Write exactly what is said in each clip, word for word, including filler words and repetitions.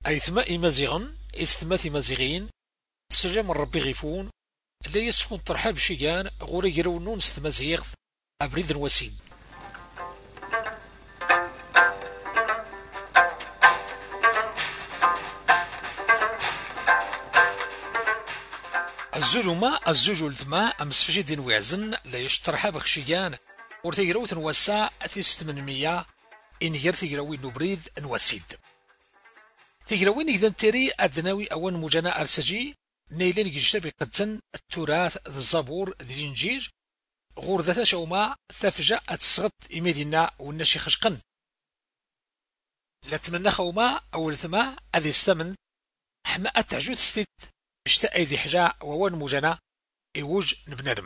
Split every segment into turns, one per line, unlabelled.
أيثما إمازيغن استمات إمازيغين سلام ربي غيفون لا يسكن ترحاب شيان غوري يرونون ستمازيغ أبريد وسيد. الزلمة الزوج الثما أمس في دين وعزن لا يشترحها بخشيان ورثيروث نوسع تيست من مية إن غير ثيروين نبريد نوسيد ثيروين إذا تري أدناوي أول مجانا أرسجي نيلين يجتبي قدسن التراث ذا الزبور ذي الإنجيل غور ذا شوما ثفجة أتسغط إميدنا والنشي خشقن لا تمنى خوما أول ثما أذي استمن حما أتعجوث ستيت اشتاء ذي حجا ووان مجانا إيوج نبنادم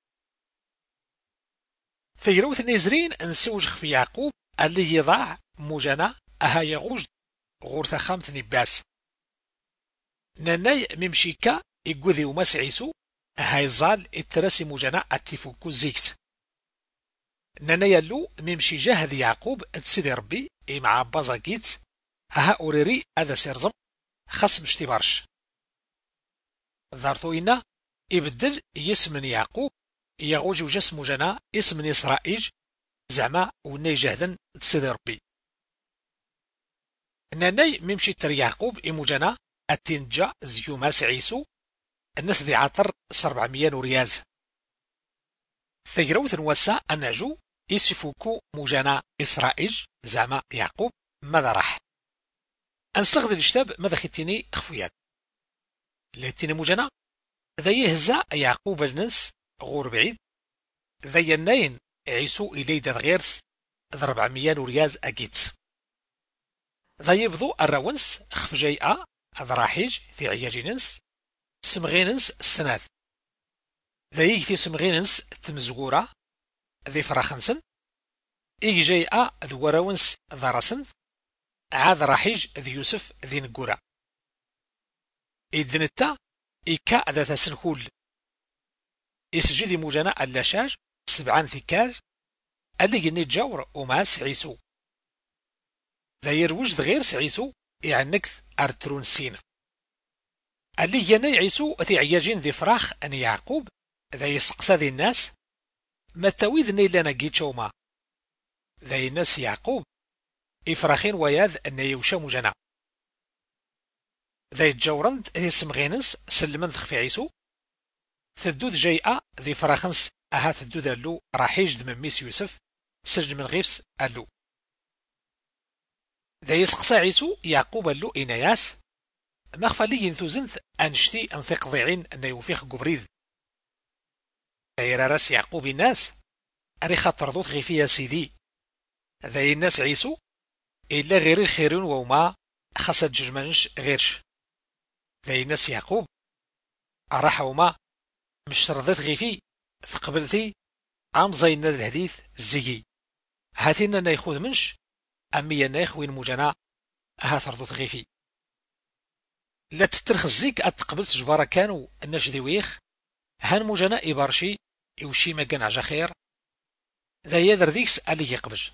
ثيروث نيزرين انسوج في يعقوب اللي يضاع مجانا أها يغوج غورثا خامث نباس ناناي ممشيكا يقوذي وماس عيسو أها يزال التراسي مجانا اتفوكو زيكت ناناي اللو ممشي جاهد يعقوب تسيدي ربي إي مع بازاكيت أها أوريري هذا سيرزم خصم اشتبارش ذارتوينا يبدل يسمن يعقوب يغوج جسم جنا اسم إسرائيل زعما وني جهدا تسيدي ربي ناناي ممشي تر يعقوب إمو جنا التنجا زيوماس عيسو الناس ذي عطر سربعمية رياز ثيروث نوسا النعجو يسفوكو مجانا إسرائيل زعما يعقوب ماذا راح أنسغذ الاشتاب ماذا خيتيني خفويات لتيني مجانا ذا يهزا يعقوب النس غور بعيد ذا ينين عيسو إلي داد غيرس ذربعمية رياز أكيد ذا يبضو الراونس خفجيئة ذراحيج ذي عياجينس سمغينس السناث ذا يكتي سمغينس تمزغورة ذي فراخنسن إيك جيئة ذو راونس ذرسن عاد راحيج ذي يوسف ذي نقورة إذنتا إيكا ذا تسنكول إسجدي مجانا اللاشاج سبعان ثكال اللي جني جاور وماس عيسو ذا يروج غير سعيسو يعنكث أرترون سين اللي جني عيسو ذي عياجين ذي فراخ أن يعقوب ذا يسقسى ذي الناس ما تاويذ نيلانا جيتشوما ذا الناس يعقوب إفراخين وياذ أن يوشا مجانا ذا يتجاورند ذي سمغينس سلمن ذخ في عيسو ثدود جيئة ذي فراخنس أها ثدود اللو راحيج من ميس يوسف سجن من غيفس اللو ذا يسقسى عيسو يعقوب اللو إناياس مخفى لي ينثوزنث أنشتي أنثق ضيعين أن يوفيخ قبريذ ذا يراراس يعقوب الناس أريخا تردوت غيفيا سيدي ذا الناس عيسو إلا غير الخيرون وما خسد جرمانش غيرش ذا الناس يعقوب أراح وما مش ترضيت غيفي ثقبلتي عام زينا الحديث الزيجي هاتينا نايخوذ منش أمي نايخوين مجانا أها ترضوت غيفي لا تترخ الزيك أتقبلت جبارة كانوا الناش ذويخ هان مجانا إبارشي يوشي ما كان عجا خير ذا يذر ذيكس ألي يقبج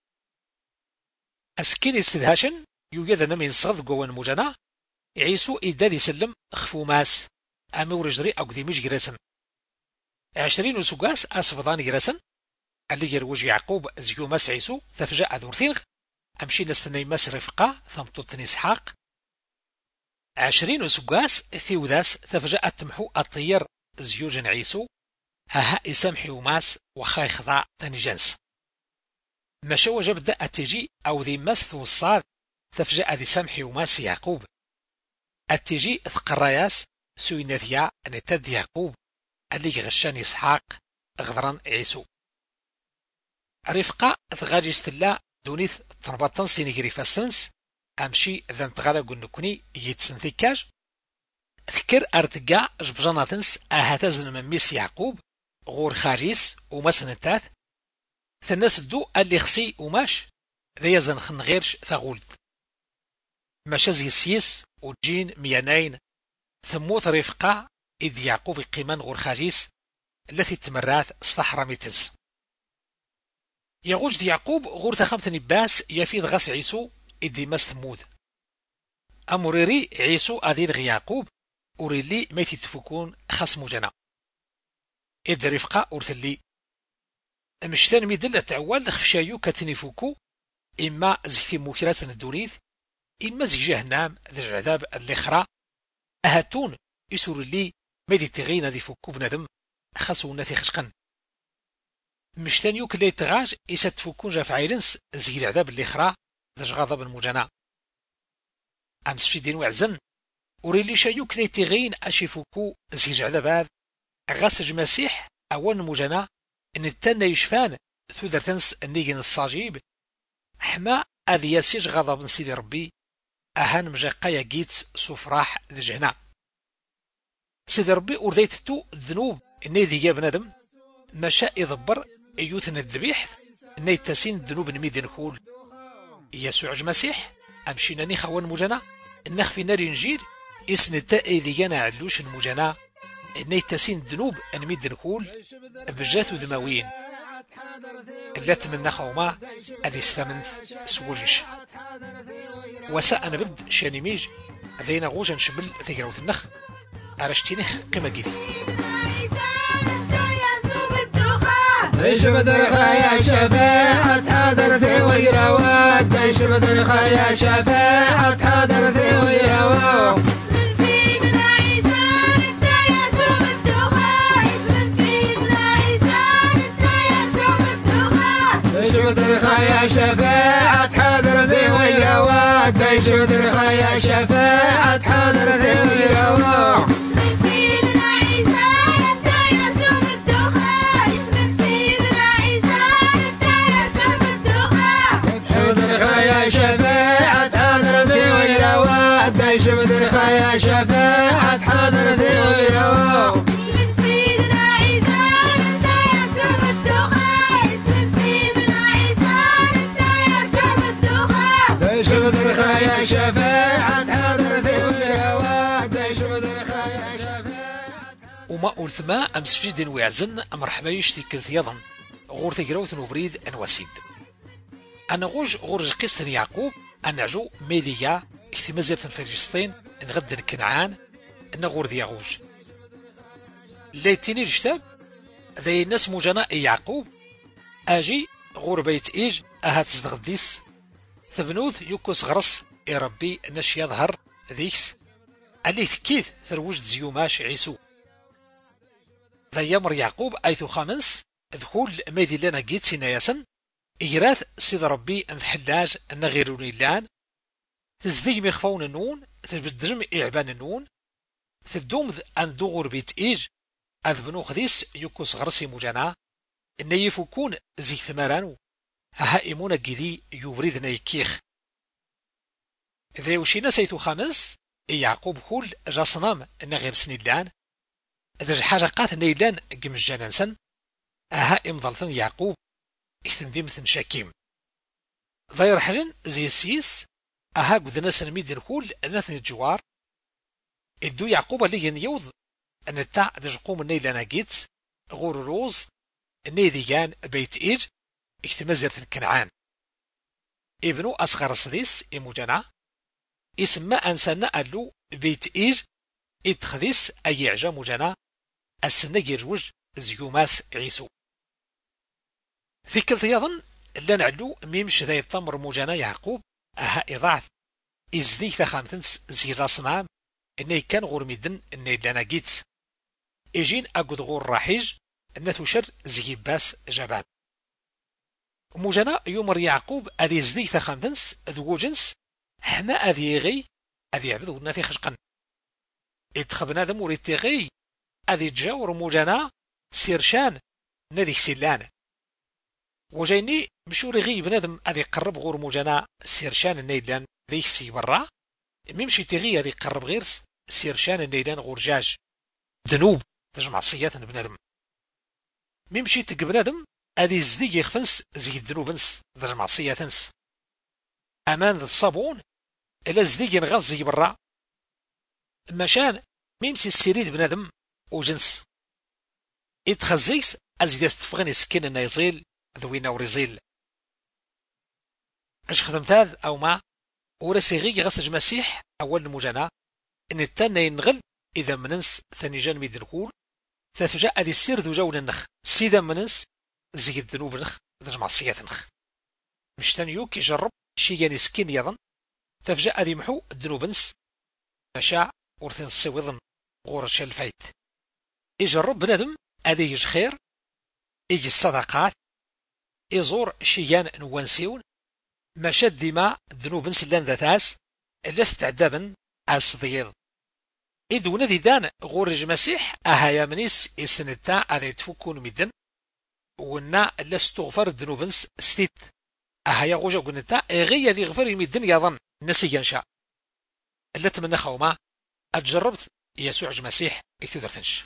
أسكين استدهاشن يوجد نمين صغض قوان مجانا عيسو إداد يسلم خفو ماس أمي ورجري أو قدي مش جرسن عشرين وسقاس أسفضان جرسن اللي يروج يعقوب زيو ماس عيسو ثفجاء ذورثينغ أمشي نستني ماس رفقا ثمطوطني إسحاق عشرين وسقاس ثيوذاس ثفجاء تمحو الطير زيوجن عيسو ها يسامحي وماس وخاي خضاع ثاني جنس مشاو جبدا التجي أو ذي ماس ثوصاد ثفجاء ذي سامحي وماس يعقوب التجي ثقراياس سويناثيا نتاد يعقوب اللي غشان إسحاق غضران عيسو رفقا ثغاجي استلا دونيث تربطن سينيغري فاسنس أمشي ذن تغالا نكوني يتسن ثيكاج ذكر أرتقا جبجاناتنس أهاتزن من ميس يعقوب غور خاريس ومسنتاث ثناس الدو اللي خسي وماش ذي يزن خن غيرش ثغولد ماشازي السيس وجين ميانين ثموت رفقا إذ يعقوب قيمان غور خاريس التي تمراث استحرمتز يغوج دي يعقوب غور ثخمت نباس يفيد غاس عيسو إذ ماس ثمود أموريري عيسو أذين غي يعقوب أوريلي ميتي تفكون خاص مجانا إد رفقة أرثلي مشتان ميدل تعوال خفشايو كاتني فوكو إما زيتي موكرات الدوريث إما زي جهنم ذي العذاب الأخرى أهاتون يسور لي ميدي تغينا ذي فوكو بندم خاصو ناثي خشقن مشتان يوك اللي تغاج إسا تفوكون جاف عيلنس زي العذاب الأخرى ذي غضب المجانا أمس في دين وعزن أوريلي شايوك ذي تغين أشي فوكو زي العذاب غاسج مسيح أول مجانا إن التانى يشفان ثو درتنس النيجن الصاجيب حما أذي يسيج غضب سيدي ربي أهان مجاقايا جيتس سفراح ذي جهنا سيدي ربي أرذيت تو الذنوب إني ذي جاب ندم مشا يضبر أيوثن الذبيح إني تسين الذنوب نميدن كول يسوع المسيح أمشينا نخوان مجانا النخ في نار نجير إسن التائي ذي جانا علوش المجانا إني تسين الذنوب نميدن كول بجاثو دماوين اللي تمنى خوما أذي استمنث سولش وساء نبد شانيميج ذينا غوجا نشمل ثقروت النخ أرشتينخ قمة جدي
ايش بدرخا يا شفاعة حاضر في ويروات ايش بدرخا يا شفاعة حاضر في ويروات
اسم سيدنا عيسى انت يسوع الدخان اسم سيدنا عيسى انت يسوع الدخان
ايش بدرخا يا شفاعة حاضر في ويروات ايش بدرخا يا شفاعة حاضر في ويروات
اسم سيدنا عيسى انت يسوع الدخان اسم سيدنا عيسى انت يسوع الدخان
بدرخا يا شفاعة حاضر في ويروات ايش بدرخا يا شفاعة حاضر في ويروات
اسم سيدنا عيسى انت يسوع الدخان اسم سيدنا عيسى انت يسوع الدخان
ايش بدرخا يا شفاعة حاضر في ويروات ايش بدرخا يا شفاعة
وما أولثما أمس في دين ويعزن مرحبا يشتي كالثيضا غور ثقروث نوبريد أنواسيد أنا غوج غورج قسطن يعقوب أنعجو ميليا اختمازية فلسطين نغدن كنعان أن غور ذي غوج ليتيني الجتاب ذي الناس مجانا يعقوب أجي غور بيت إيج أهات صدغديس ثبنوث يوكوس غرس يا ربي نش يظهر ذيكس اللي ثكيث ثروج زيوماش عيسو ذا يمر يعقوب أيثو خامنس ذكول ميدي لنا جيت سيناياسن إجراث سيد ربي أن حلاج أن غيروني لان تزدي مخفون النون تبدرم إعبان النون تدوم أن دغور بيت إيج أذ بنو خديس يوكوس غرسي مجانا إن يفكون زي ثمرانو هائمون جذي يوريد نيكيخ ذي وشينا سيثو خامس يعقوب خول جاصنام إن غير سنيلان ذي حاجة قات نيلان جمج جانسن هائم ضلثن يعقوب إثن ديمثن شاكيم ضير حجن زي السيس أها قدنا سنميد نقول نثني الجوار إدو يعقوب اللي ينيوض أن التاع دجقوم النيل ناقيت غور روز النيدي كان بيت إيج اكتمزرت كنعان ابنو أصغر صديس إموجانا اسم أنسانا ألو بيت إيج إدخديس أي عجا مجانا السنة يرجوج زيوماس عيسو ذكر ثياضن لان علو ميمش ذا التمر مجانا يعقوب أها إضاعث إزديك ثخامثنس زي راسنام إني كان غور ميدن إني لنا جيت إيجين أقود غور راحيج إن تشر زي باس جبان مجانا يومر يعقوب أذي زديك ثخامثنس ذو جنس حما أذي غي أذي عبدو ناثي خشقا إدخبنا ذا موريتي غي أذي تجاور مجانا سيرشان نذيك سيلان وجايني مشوري غي بنادم أذي قرب غور مجانا سيرشان النيلان ذيك سي برا ميمشي تغي أذي قرب غيرس سيرشان النيلان غور جاج ذنوب تجمع صيات بنادم ميمشي تق بنادم أذي زدي يخفنس زي الذنوبنس تجمع صياتنس أمان ذا الصابون إلا زدي ينغاز زي برا مشان ميمشي السيريد بنادم وجنس إتخزيكس أزيد استفغني سكين أنه يزيل ذوينا ورزيل اش خدم ثاذ او ما ورسيغي غسج مسيح أول المجانا إن التاني ينغل إذا مننس ثاني جان ميد الكول تفجأ هذه السير ذو جون النخ سيدا مننس زي الذنوب نخ ذج معصية نخ مش تانيوك يجرب شي يعني سكين يظن تفجأ هذه محو الذنوب نس مشاع ورثين السويضن غور الفايت يجرب بنادم هذه يج خير يجي الصدقات يزور شيان نوانسيون مشاد ديما الذنوب نسلان ذاتاس اللي استعدابا الصدير إدونا دي دان غورج مسيح أهايا منيس إسنتا أذي تفكون مدن ونا اللي استغفر الذنوب نس ستيت أهايا غوجا قلنتا إغي ذي غفر المدن يظن نسي ينشاء اللي تمنى خوما أتجربت يسوع المسيح اكتدر تنش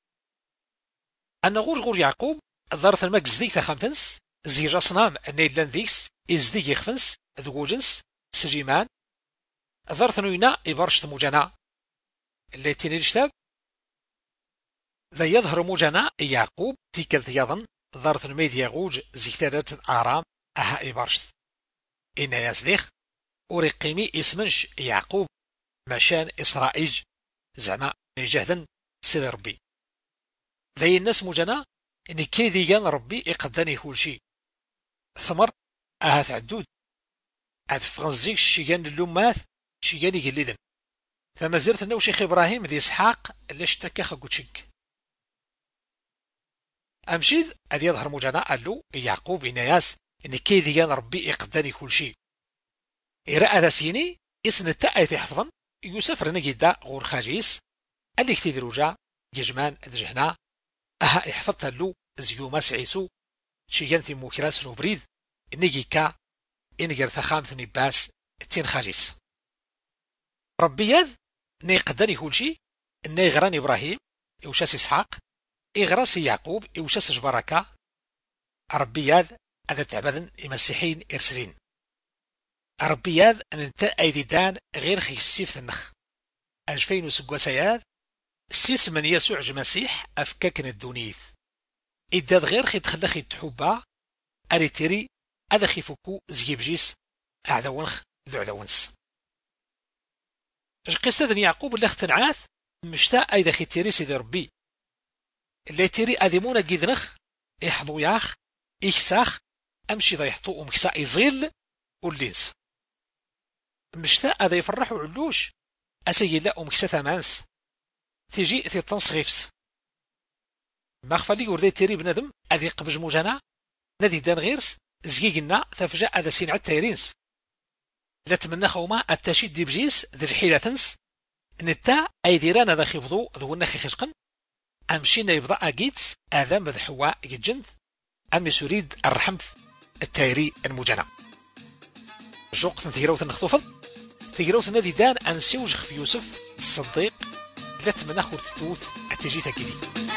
أنا غور غور يعقوب ظرت المك زديك تخامتنس زيجا صنام نيلان ذيكس إزديك يخفنس ذوجنس سجيمان ظرت نوينا إبرشت موجانا اللي تيني الكتاب ذا يظهر موجانا يعقوب تيكل يظن ظرت الميد يغوج زيكتادات آرام أها إبرشت إن يزديخ ورقيمي اسمنش يعقوب مشان إسرائيل زعما جهدا سيد ربي ذي الناس موجانا إن كيدي كان ربي يقدني كل شيء ثمر أها تعدود هاد فرنزيك شيغان اللومات شيغان يقلدن فما زلت انه شيخ ابراهيم ذي اسحاق اللي اشتكى خقوتشك امشيد ادي يظهر موجانا قال له يعقوب انياس ان كيدي كان ربي يقدني كل شيء إراء ذا سيني اسن التأي حفظا يسافر نجد غور خاجيس اللي كتير رجع يجمان ادجهنا اها احفظت له زيوما سعيسو شيغان في موكراس نوبريد نيجي كا إنجر ثخام ثني باس تين خاجيس ربي يذ نيقدني كل شيء نيغران إبراهيم إوشاس إسحاق إغراس يعقوب إوشاس جبركة ربي يذ هذا تعبدن المسيحيين إرسلين ربي يذ أن انت أيدي دان غير خي السيف النخ ألفين وسقوا سياد سيس من يسوع المسيح أفكاكن الدونيث إداد غير خي تخلخي تحوبا أريتيري هذا خيفوكو زيبجيس عدونخ ذو عدونس قصة يعقوب اللي اختنعاث مشتاء ايضا خي تيري سيدي ربي اللي تيري ادمونا جيدنخ يحضو ياخ يكساخ امشي ذا يحطو امكسا يزيل واللينس مشتاء هذا يفرحوا علوش اسيي لا امكسا ثمانس تيجي في التنصغيفس ما خفالي وردي تيري بندم اذي قبج موجانا نادي دان غيرس زيقنا تفجأ هذا سين عد تيرينس لا تمنى خوما التشيد دي بجيس ذي الحيلة تنس نتا ايديران هذا خفضو ذو النخي خشقن امشينا يبضا اجيتس اذام بذ حواء جنث ام يسوريد الرحمث التايري المجانا جوقت تيروث النخطوفض تيروث نادي دان انسيوج في يوسف الصديق لا تمنى خور تتوث التجيث كدي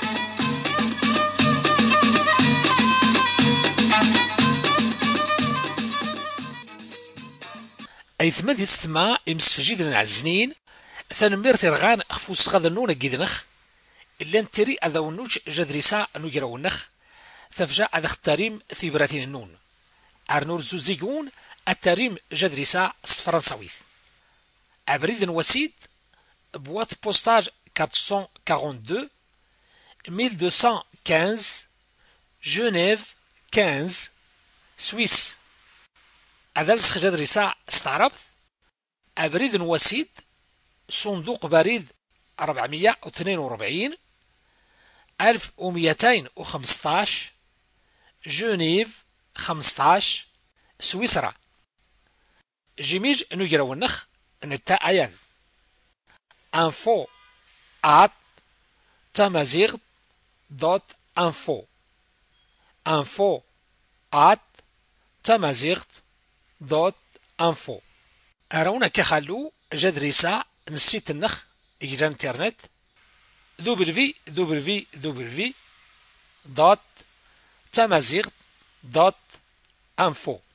أي ثمانية ستما إمس فجيدنا عزنين ثانمير ترغان أخفوس غاذنون جيدنخ إلا نتري أذونوش جدريسا نجرونخ ثفجأ أذا اختاريم ثيبراتين النون أرنور زوزيقون التاريم جدريسا فرنساويث أبريد وسيد بوات بوستاج أربعمية واثنين وأربعين ألف ومئتين وخمسة جنيف خمسة سويس أدرس جدريسا استعربت أبريد وسيد صندوق بريد أربعمية واثنين وأربعين ألف ومئتين وخمسة عشر جنيف خمسة عشر سويسرا جيميج نجرو النخ نتا أيان info at tamazigh دوت info info at tamazigh دوت info أرونا كخلو جدريسا نسيت النخ إجرى انترنت دبليو دبليو دبليو دوت tamazigh دوت info